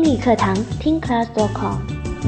语课堂听 class.com。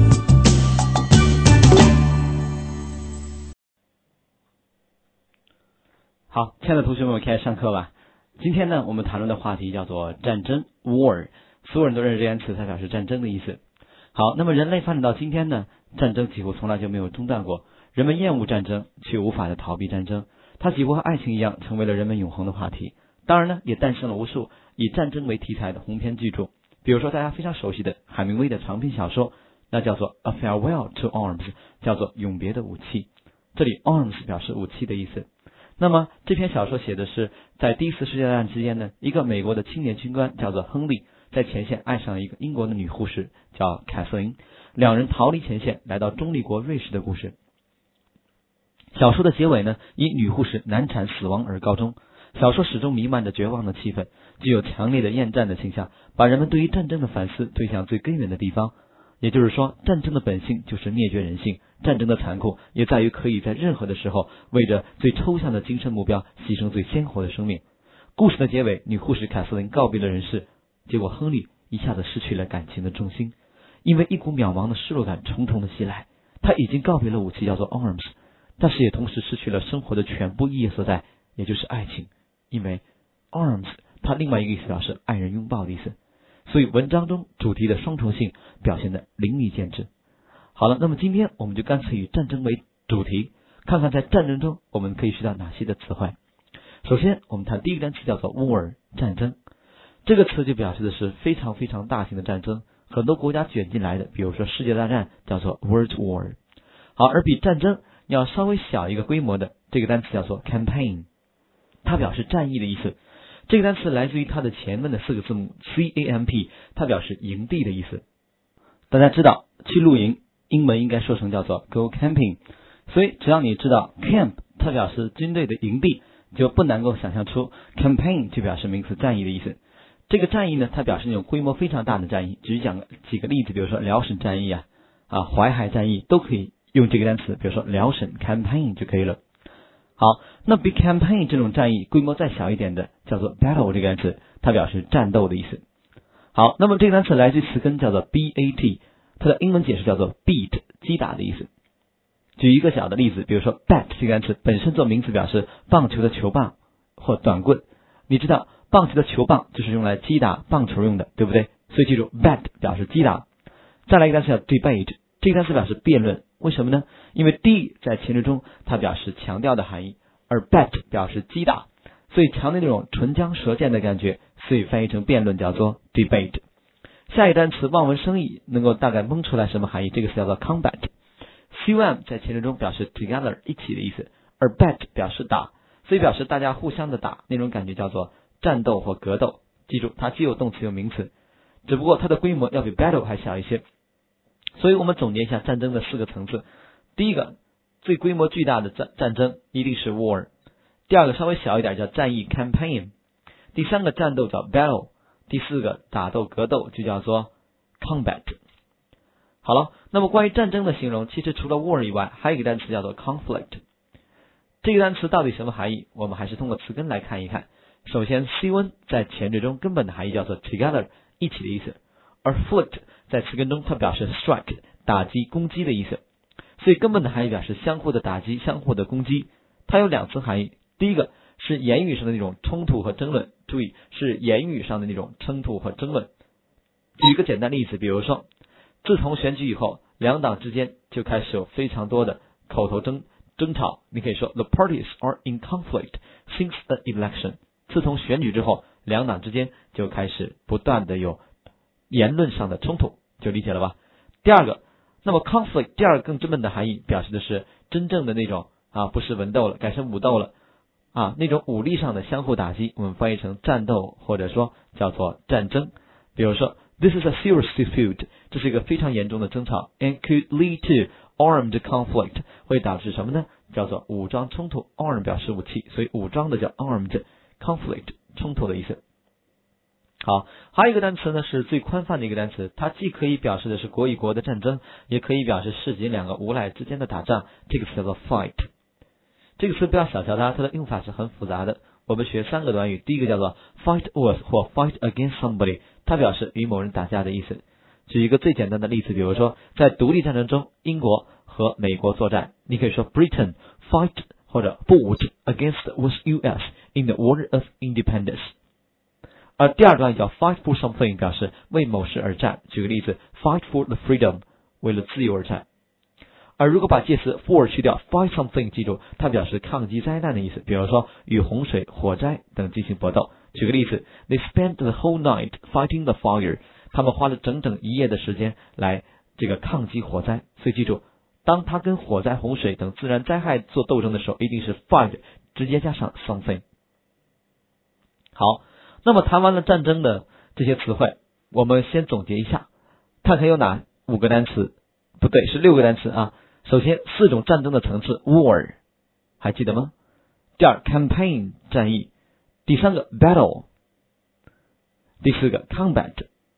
好，亲爱的同学们，我们开始上课吧。今天呢，我们谈论的话题叫做战争 war， 所有人都认识这个单词，它表示战争的意思。好，那么人类发展到今天呢，战争几乎从来就没有中断过。人们厌恶战争，却无法的逃避战争，它几乎和爱情一样，成为了人们永恒的话题。当然呢，也诞生了无数以战争为题材的鸿篇巨著，比如说大家非常熟悉的海明威的长篇小说，那叫做 A Farewell to Arms， 叫做永别的武器。这里 arms 表示武器的意思。那么这篇小说写的是在第一次世界大战之间呢，一个美国的青年军官叫做亨利，在前线爱上了一个英国的女护士叫凯瑟琳，两人逃离前线来到中立国瑞士的故事。小说的结尾呢，以女护士难产死亡而告终。小说始终弥漫着绝望的气氛，具有强烈的厌战的倾向，把人们对于战争的反思推向最根源的地方。也就是说，战争的本性就是灭绝人性，战争的残酷也在于可以在任何的时候为着最抽象的精神目标牺牲最鲜活的生命。故事的结尾，女护士凯瑟琳告别了人世，结果亨利一下子失去了感情的重心，因为一股渺茫的失落感重重的袭来，他已经告别了武器叫做 arms， 但是也同时失去了生活的全部意义所在，也就是爱情。因为 arms 它另外一个意思表示爱人拥抱的意思，所以文章中主题的双重性表现得淋漓尽致。好了，那么今天我们就干脆以战争为主题，看看在战争中我们可以学到哪些的词汇。首先我们谈第一个单词叫做 war， 战争。这个词就表示的是非常非常大型的战争，很多国家卷进来的，比如说世界大战叫做 World War。 好，而比战争要稍微小一个规模的这个单词叫做 campaign， 它表示战役的意思。这个单词来自于它的前面的四个字母 CAMP， 它表示营地的意思。大家知道去露营英文应该说成叫做 go camping， 所以只要你知道 camp 它表示军队的营地，就不难够想象出 campaign 就表示名词战役的意思。这个战役呢，它表示那种规模非常大的战役。举讲几个例子，比如说辽沈战役淮海战役都可以用这个单词，比如说辽沈 campaign 就可以了。好，那比 campaign 这种战役规模再小一点的叫做 battle 这个单词，它表示战斗的意思。好，那么这个单词来自于词根叫做 bat， 它的英文解释叫做 beat， 击打的意思。举一个小的例子，比如说 bat 这个单词本身做名词表示棒球的球棒或短棍，你知道棒球的球棒就是用来击打棒球用的，对不对？所以记住 bat 表示击打。再来一个单词叫 debate， 这个单词表示辩论。为什么呢？因为 D 在前置中它表示强调的含义，而 bet 表示击打，所以强调那种唇枪舌剑的感觉，所以翻译成辩论叫做 debate。 下一个单词望文生义，能够大概蒙出来什么含义，这个词叫做 combat。 com 在前置中表示 together 一起的意思，而 bet 表示打，所以表示大家互相的打，那种感觉叫做战斗或格斗。记住它既有动词有名词，只不过它的规模要比 battle 还小一些。所以我们总结一下战争的四个层次。第一个，最规模巨大的战争一定是 war。 第二个，稍微小一点叫战役 campaign。 第三个，战斗叫 battle。 第四个，打斗格斗就叫做 combat。 好了，那么关于战争的形容，其实除了 war 以外，还有一个单词叫做 conflict。 这个单词到底什么含义，我们还是通过词根来看一看。首先 con 在前置中根本的含义叫做 together 一起的意思，而 flict 在词根中它表示 strike 打击攻击的意思，所以根本的含义表示相互的打击相互的攻击。它有两层含义，第一个是言语上的那种冲突和争论，注意是言语上的那种冲突和争论。举一个简单例子，比如说自从选举以后，两党之间就开始有非常多的口头争吵，你可以说 The parties are in conflict since the election。 自从选举之后，两党之间就开始不断的有言论上的冲突，就理解了吧？第二个，那么 conflict 第二个更根本的含义表示的是真正的那种不是文斗了，改成武斗了那种武力上的相互打击，我们翻译成战斗或者说叫做战争。比如说 This is a serious dispute， 这是一个非常严重的争吵 and could lead to armed conflict， 会导致什么呢？叫做武装冲突。 arm 表示武器，所以武装的叫 armed， conflict 冲突的意思。好，还有一个单词呢是最宽泛的一个单词，它既可以表示的是国与国的战争，也可以表示市井两个无赖之间的打仗，这个词叫做 fight。 这个词不要小瞧它，它的用法是很复杂的。我们学三个短语，第一个叫做 fight with 或 fight against somebody， 它表示与某人打架的意思。 举一个最简单的例子，比如说在独立战争中，英国和美国作战，你可以说 Britain fight 或者 fought against was US in the War of Independence。而第二段叫 fight for something， 表示为某事而战。举个例子 ，fight for the freedom， 为了自由而战。而如果把介词 for 去掉 ，fight something， 记住它表示抗击灾难的意思。比如说与洪水、火灾等进行搏斗。举个例子 ，They spent the whole night fighting the fire。他们花了整整一夜的时间来抗击火灾。所以记住，当他跟火灾、洪水等自然灾害做斗争的时候，一定是 fight 直接加上 something。好，那么谈完了战争的这些词汇，我们先总结一下，看看有哪5个单词，不对，是6个单词啊。首先4种战争的层次 war， 还记得吗？第二 campaign 战役，第3个 battle， 第4个 combat。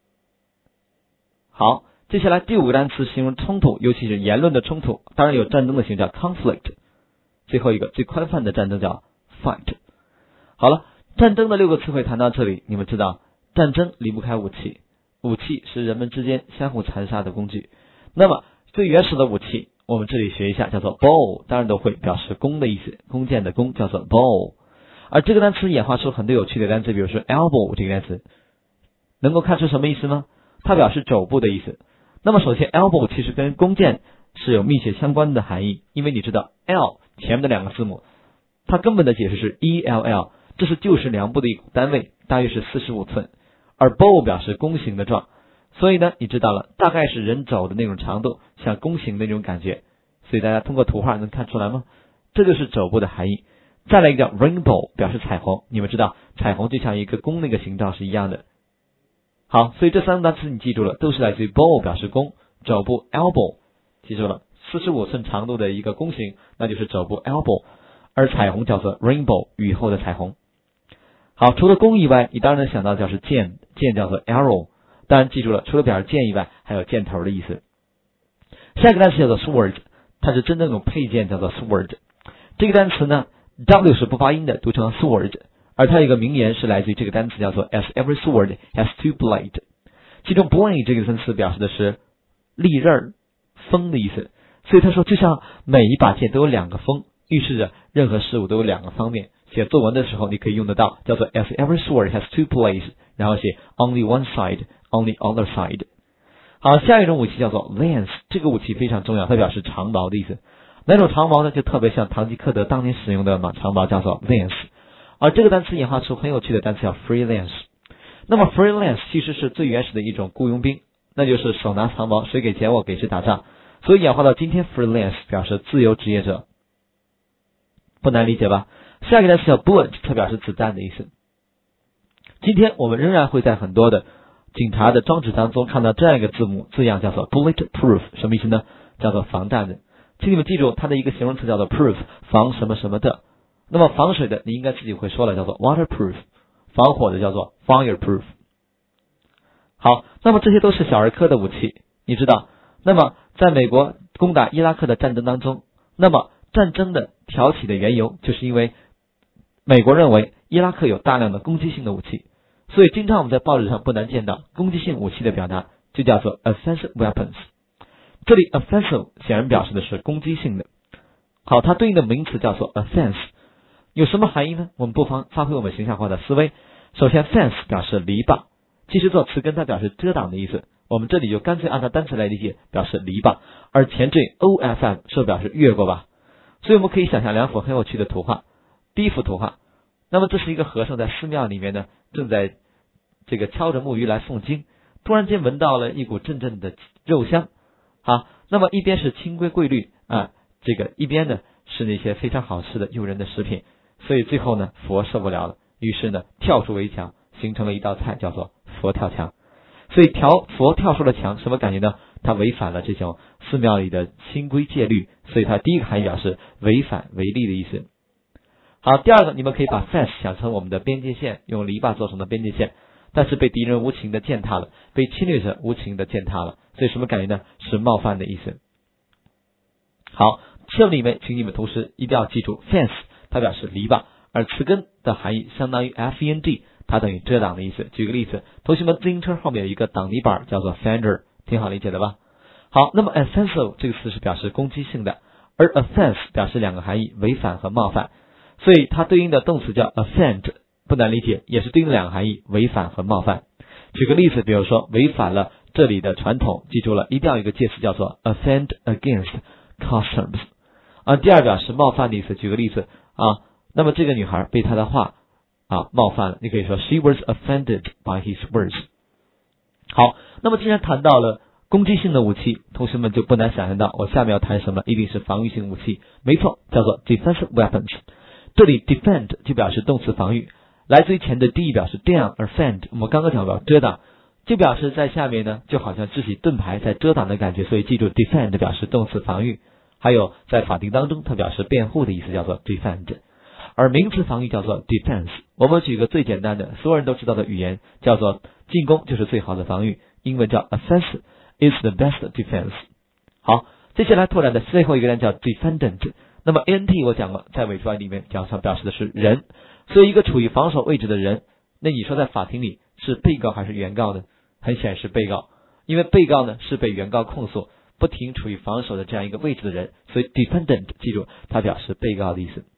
好，接下来第5个单词形容冲突，尤其是言论的冲突，当然有战争的形容叫 conflict。最后一个最宽泛的战争叫 fight。好了，战争的6个词汇谈到这里，你们知道战争离不开武器，武器是人们之间相互残杀的工具。那么最原始的武器我们这里学一下，叫做 bow， 当然都会，表示弓的意思，弓箭的弓叫做 bow。而这个单词演化出很多有趣的单词，比如说 elbow 这个单词，能够看出什么意思吗？它表示肘部的意思。那么首先 elbow 其实跟弓箭是有密切相关的含义，因为你知道 L 前面的2个字母，它根本的解释是 ELL， 这是旧时量步的一个单位，大约是45寸，而 bow 表示弓形的状，所以呢你知道了，大概是人肘的那种长度，像弓形的那种感觉。所以大家通过图画能看出来吗？这就是肘部的含义。再来一个叫 rainbow， 表示彩虹，你们知道彩虹就像一个弓那个形状是一样的。好，所以这3个单词你记住了，都是来自于 bow 表示弓，肘部 elbow 记住了，45寸长度的一个弓形，那就是肘部 elbow， 而彩虹叫做 rainbow， 雨后的彩虹。好，除了弓以外，你当然能想到就是箭，箭叫做 arrow， 当然记住了，除了表示箭以外，还有箭头的意思。下一个单词叫做 sword， 它是真正的配件，叫做 sword。这个单词呢 W 是不发音的，读成 sword， 而它有一个名言是来自于这个单词，叫做 As every sword has two blades。 其中 blade 这个单词表示的是利刃、锋的意思，所以他说就像每一把剑都有2个锋，预示着任何事物都有2个方面。写作文的时候你可以用得到，叫做 As every sword has two blades， 然后写 only one side on the other side。 好，下一种武器叫做 lance， 这个武器非常重要，它表示长矛的意思。哪种长矛呢？就特别像堂吉诃德当年使用的长矛，叫做 lance。而这个单词演化出很有趣的单词叫 freelance。那么 freelance 其实是最原始的一种雇佣兵，那就是手拿长矛，谁给钱我给谁打仗，所以演化到今天 freelance 表示自由职业者，不难理解吧？下一个单词叫 bullet， 它表示子弹的意思。今天我们仍然会在很多的警察的装置当中看到这样一个字样，叫做 bulletproof， 什么意思呢？叫做防弹的。请你们记住它的一个形容词叫做 proof， 防什么什么的。那么防水的你应该自己会说了，叫做 waterproof， 防火的叫做 fireproof。 好，那么这些都是小儿科的武器，你知道。那么在美国攻打伊拉克的战争当中，那么战争的挑起的缘由就是因为美国认为伊拉克有大量的攻击性的武器，所以经常我们在报纸上不难见到攻击性武器的表达，就叫做 offensive weapons。 这里 offensive 显然表示的是攻击性的。好，它对应的名词叫做 offense， 有什么含义呢？我们不妨发挥我们形象化的思维。首先 fence 表示篱笆，其实做词根它表示遮挡的意思，我们这里就干脆按照单词来理解，表示篱笆，而前缀 OFM 是表示越过吧。所以我们可以想象2幅很有趣的图画。第一幅图画，那么这是一个和尚在寺庙里面呢，正在敲着木鱼来诵经，突然间闻到了一股阵阵的肉香。好，那么一边是清规贵律啊，一边呢是那些非常好吃的诱人的食品，所以最后呢佛受不了了，于是呢跳出围墙，形成了一道菜，叫做佛跳墙。所以佛跳出了墙，什么感觉呢？它违反了这种寺庙里的清规戒律，所以它第一个含义表示违反违例的意思。好，第二个，你们可以把 fence 想成我们的边界线，用篱笆做成的边界线，但是被敌人无情的践踏了，被侵略者无情的践踏了，所以什么感觉呢？是冒犯的意思。好，这里面请你们同时一定要记住 fence 它表示篱笆，而词根的含义相当于 FEND， 它等于遮挡的意思。举个例子，同学们自行车后面有一个挡泥板叫做 fender， 挺好理解的吧？好，那么 offensive 这个词是表示攻击性的，而 offense 表示两个含义，违反和冒犯，所以它对应的动词叫 offend， 不难理解，也是对应两个含义，违反和冒犯。举个例子，比如说违反了这里的传统，记住了，一定要有一个介词叫做 offend against customs。第二表示冒犯的意思，举个例子那么这个女孩被他的话冒犯了，你可以说 she was offended by his words。 好，那么既然谈到了攻击性的武器，同学们就不难想象到我下面要谈什么，一定是防御性武器，没错，叫做 defensive weapons。 这里 defend 就表示动词防御，来自于前的第一表示这样，而 fend 我们刚刚讲到遮挡，就表示在下面呢就好像支起盾牌在遮挡的感觉，所以记住 defend 表示动词防御，还有在法庭当中它表示辩护的意思，叫做 defend。而名词防御叫做 defense。 我们举个最简单的所有人都知道的语言，叫做进攻就是最好的防御，英文叫 offense is the best defense。 好，接下来拓展的最后一个单叫 defendant。 那么 ant 我讲过，在伪装里面讲上表示的是人，所以一个处于防守位置的人，那你说在法庭里是被告还是原告呢？很显然是被告，因为被告呢是被原告控诉不停处于防守的这样一个位置的人，所以 defendant 记住它表示被告的意思。